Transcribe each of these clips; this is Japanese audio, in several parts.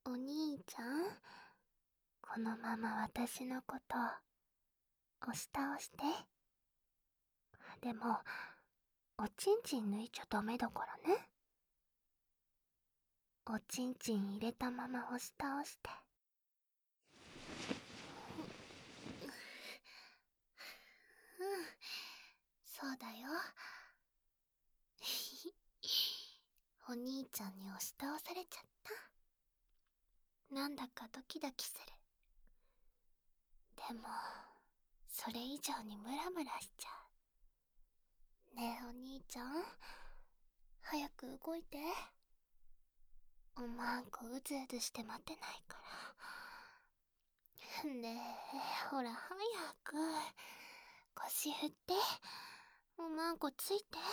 お兄ちゃん、このまま私のこと押し倒して。でもおちんちん抜いちゃダメだからね。おちんちん入れたまま押し倒して。そうだよ。お兄ちゃんに押し倒されちゃった。なんだかドキドキする。でもそれ以上にムラムラしちゃう。ねえお兄ちゃん、早く動いて。おまんこうずうずして待てないから。ねえ、ほら早く腰振って。おまんこついて。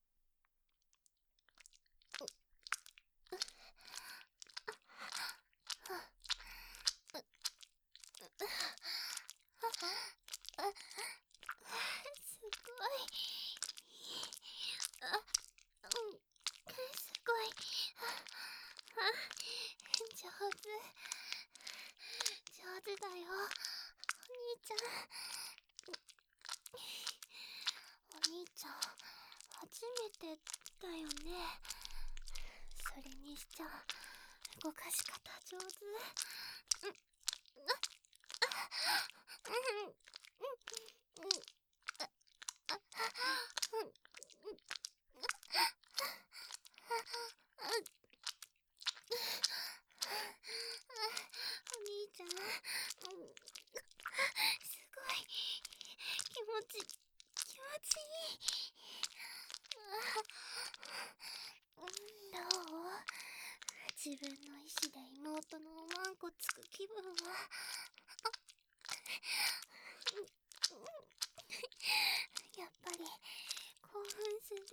すごい。すごい。上手。上手だよお兄ちゃん。お兄ちゃん初めてだよね。それにしちゃ動かし方上手。お兄ちゃん、すごい気持ちいい。どう？自分の意志で妹のおまんこつく気分は。やっぱり興奮する。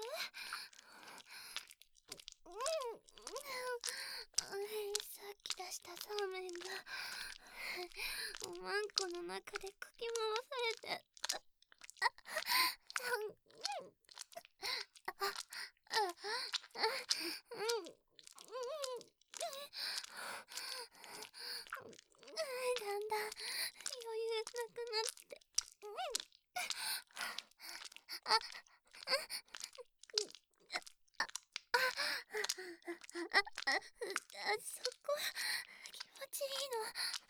さっき出したそうめんがおまんこの中でかき回されて。だんだん余裕なくなって。そこ気持ちいいの。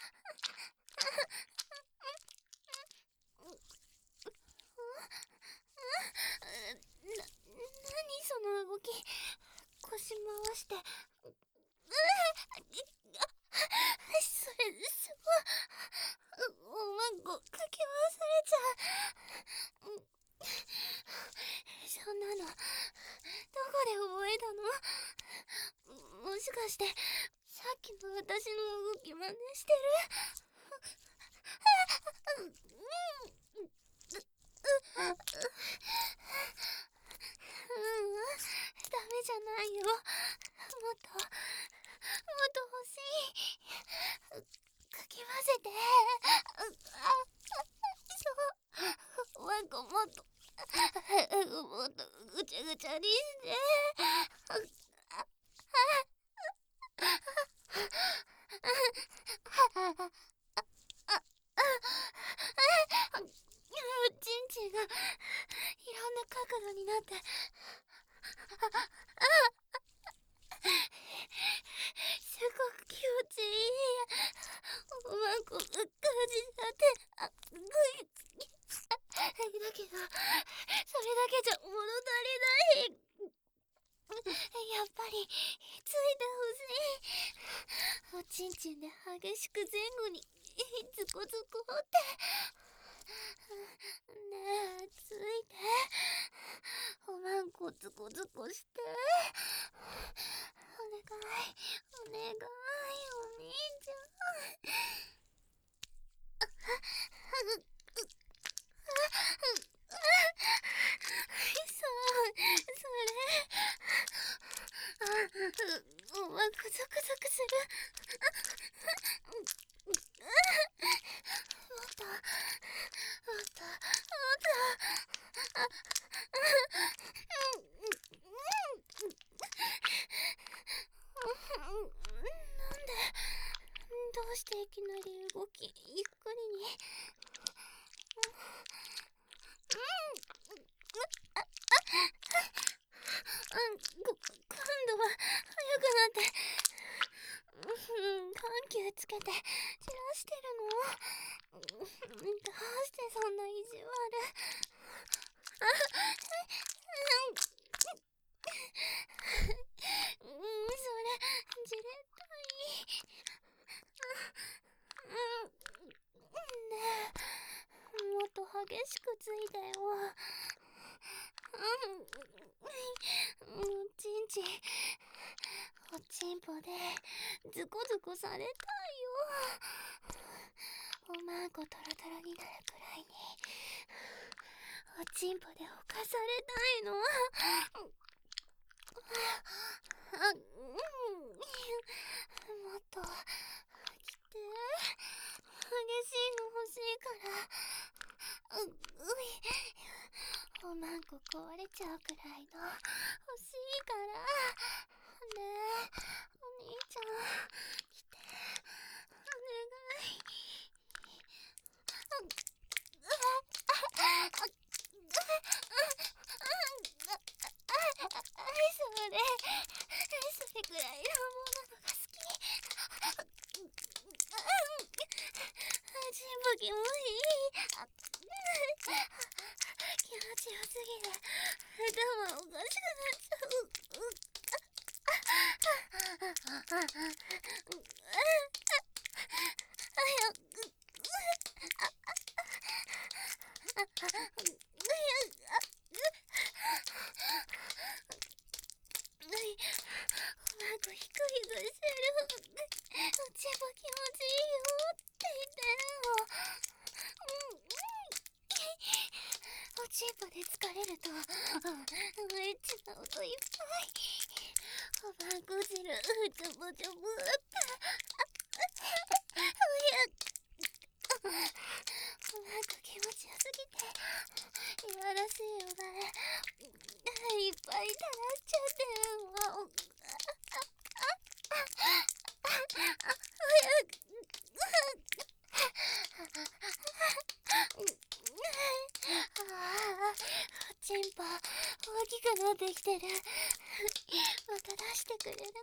何その動き。腰回して。それすごい。おまんこかき回されちゃう。そんなのどこで覚えたの？もしかしてさっきの私の動き真似してる？ダメじゃないよ。もっと欲しい。かき混ぜて。そう、ワンコもっとぐちゃぐちゃにして。ちんちんがいろんな角度になって。すごく気持ちいい。おまんこが感じちゃって。だけどそれだけじゃ物足りない。やっぱりついてほしい。おちんちんで激しく前後にズコズコって。ねえついて。おまんこズコズコして。お願いお兄ちゃん。おまんこゾクゾクする。もっとなんでゆっくりに。今度は早くなって、緩急つけて散らしてるの？どうしてそんな意地悪。それじれったい。ねえ、もっと激しくついてよ。おちんぽでズコズコされたいよ。おまんこトロトロになるくらいにおちんぽでおかされたいの。もっと来て。激しいの欲しいから。おまんこ壊れちゃうくらいの欲しいから。ねえ、お兄ちゃん来て、お願い。それくらい乱暴なのが好き。ちんぽ気持ちいい。気持ちよすぎて頭おかしくなっちゃう。なんかヒクヒクしてる。おちんぽ気持ちいいよって言ってるの。おちんぽで疲れるとエッチな音いっぱい。おまんこ汁ちょぼちょぼって。おまんこ気持ちよすぎていやらしいよね。いっぱい垂らしちゃってるわ。おちんぽ大きくなってきてる。また出してくれるの？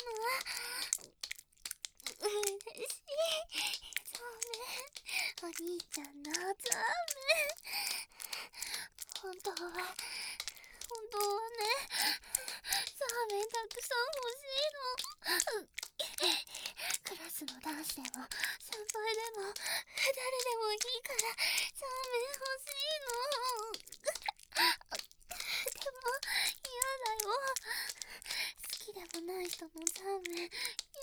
嬉しい。そうね、お兄ちゃんのそうめん。本当はね、そうめんたくさん欲しいの。クラスの男子でも先輩でも誰でもいいからそうめん欲しいの。でも嫌だよ。好きでもない人のそうめん嫌だよ。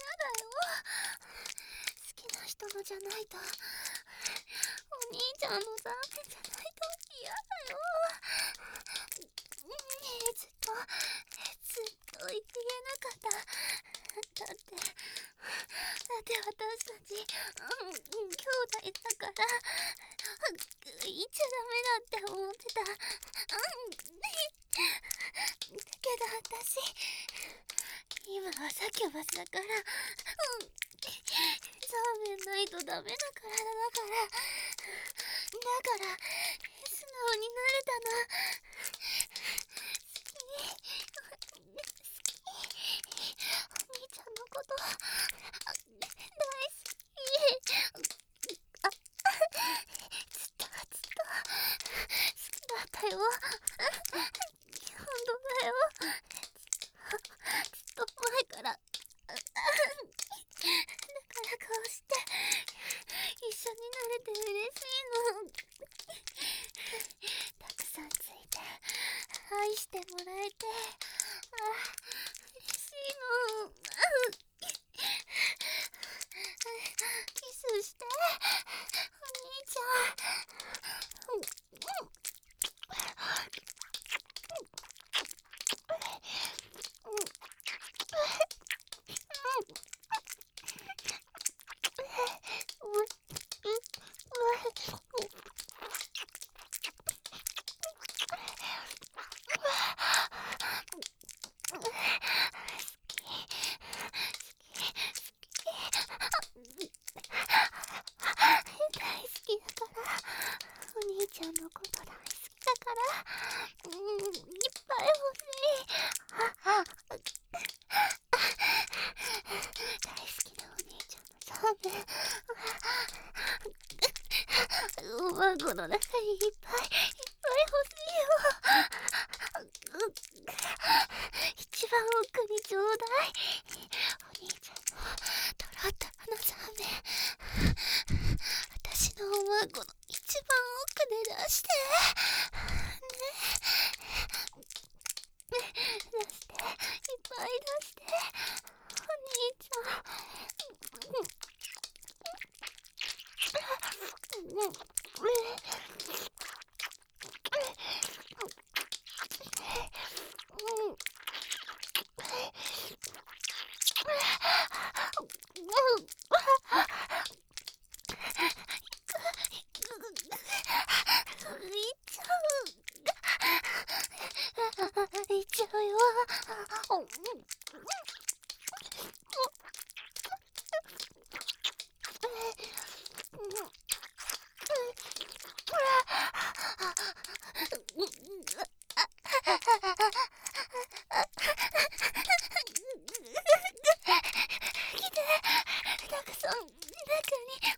好きな人のじゃないと、お兄ちゃんのそうめんじゃないと嫌だよ。ずっと言えなかった。だって私たち、兄弟だから言っちゃダメだって思ってた。だけど私今はサキュバスだから、そうめんないとダメな体だから素直になれたの。お兄ちゃんのこと大好き。ずっと好きだったよ。本当だよ。ずっと前から。だからこうして一緒になれて嬉しいの。たくさんついて愛してもらえて嬉しいの。キスしてお兄ちゃん。 おまんこの中にいっぱいいっぱい欲しいよ。一番奥にちょうだい。お兄ちゃんのとろっとろのザーメン、私のおまんこの一番奥で出してね。出して、いっぱい出して、お兄ちゃん。いっちゃうよ。来て、たくさん中に。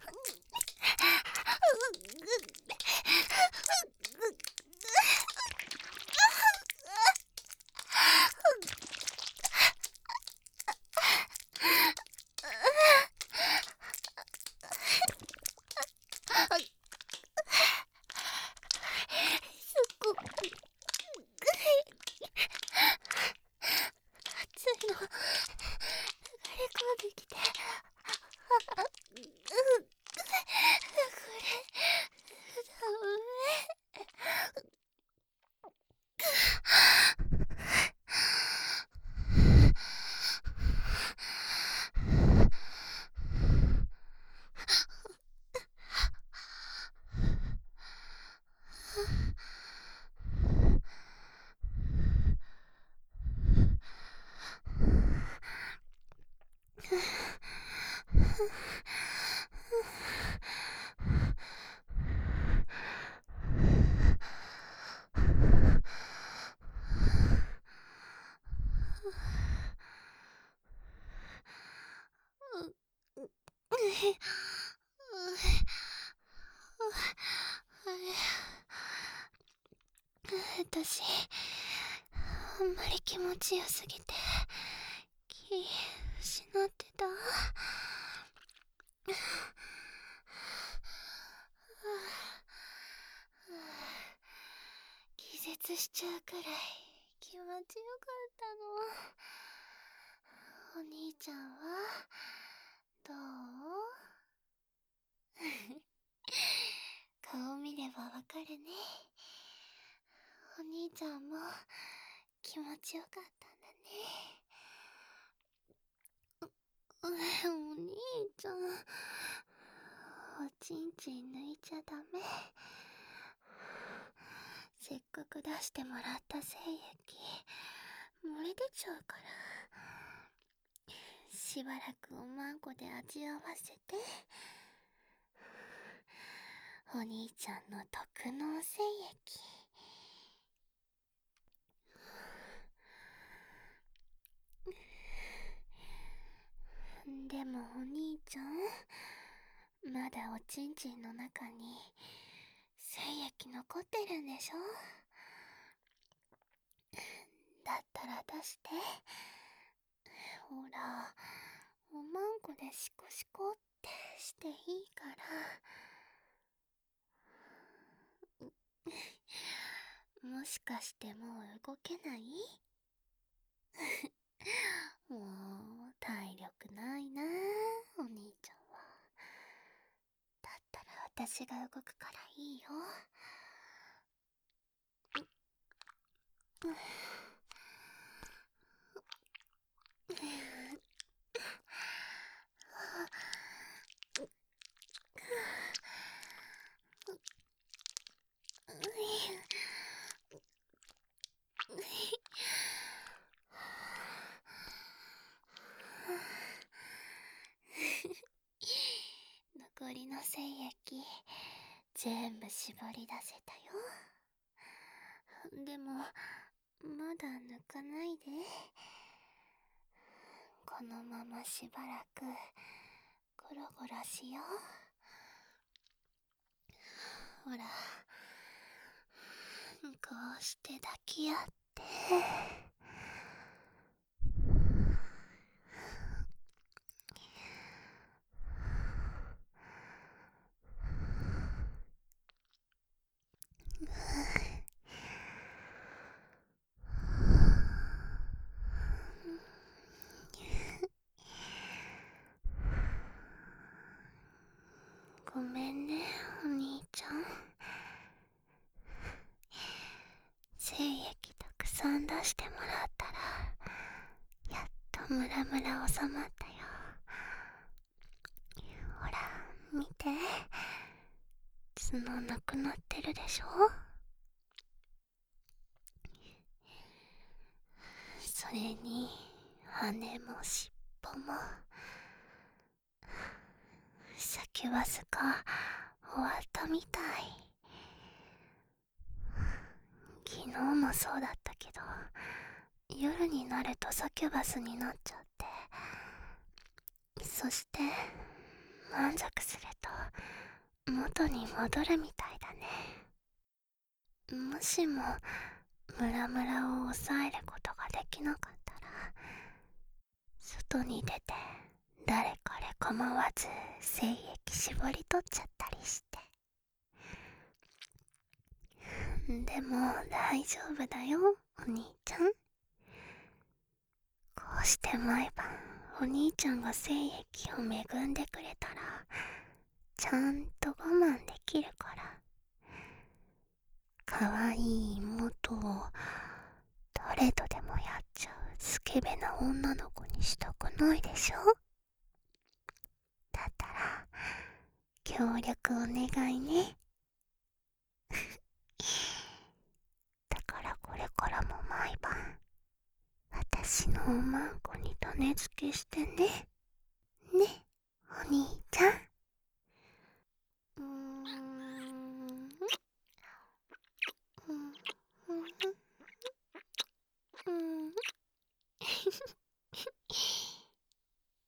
すっごく暑いの流れ込んできて、これ私、あんまり気持ちよすぎて気失ってた。気絶しちゃうくらい気持ちよかったの。お兄ちゃんはどう？顔見ればわかるね。お兄ちゃんも気持ちよかったんだね。お兄ちゃん、おちんちん抜いちゃダメ。せっかく出してもらった精液漏れ出ちゃうから、しばらくおまんこで味合わせて。お兄ちゃんの特納精液。でもお兄ちゃん、まだおちんちんの中に精液残ってるんでしょ？だったら出して。ほら、おまんこでシコシコってしていいから。もしかしてもう動けない？もう体力ないな、お兄ちゃんは。だったら私が動くからいいよ。残りの精液全部絞り出せたよ。でもまだ抜かないで。このまましばらくゴロゴこらしよう。ほら、こうして抱き合って。ごめんね、お兄ちゃん。精液たくさん出してもらったら、やっとムラムラ収まったよ。ほら、見て。角なくなってるでしょ。それに、羽も尻尾も。サキュバスが終わったみたい。昨日もそうだったけど、夜になるとサキュバスになっちゃって、そして満足すると元に戻るみたいだね。もしもムラムラを抑えることができなかったら、外に出て誰彼構わず精液絞り取っちゃったりして。でも大丈夫だよ、お兄ちゃん。こうして毎晩お兄ちゃんが精液を恵んでくれたら、ちゃんと我慢できるから。かわいい妹を誰とでもやっちゃうスケベな女の子にしたくないでしょ。だったら協力お願いね。だからこれからも毎晩私のおまんこに種付けしてね。ね、お兄ちゃん。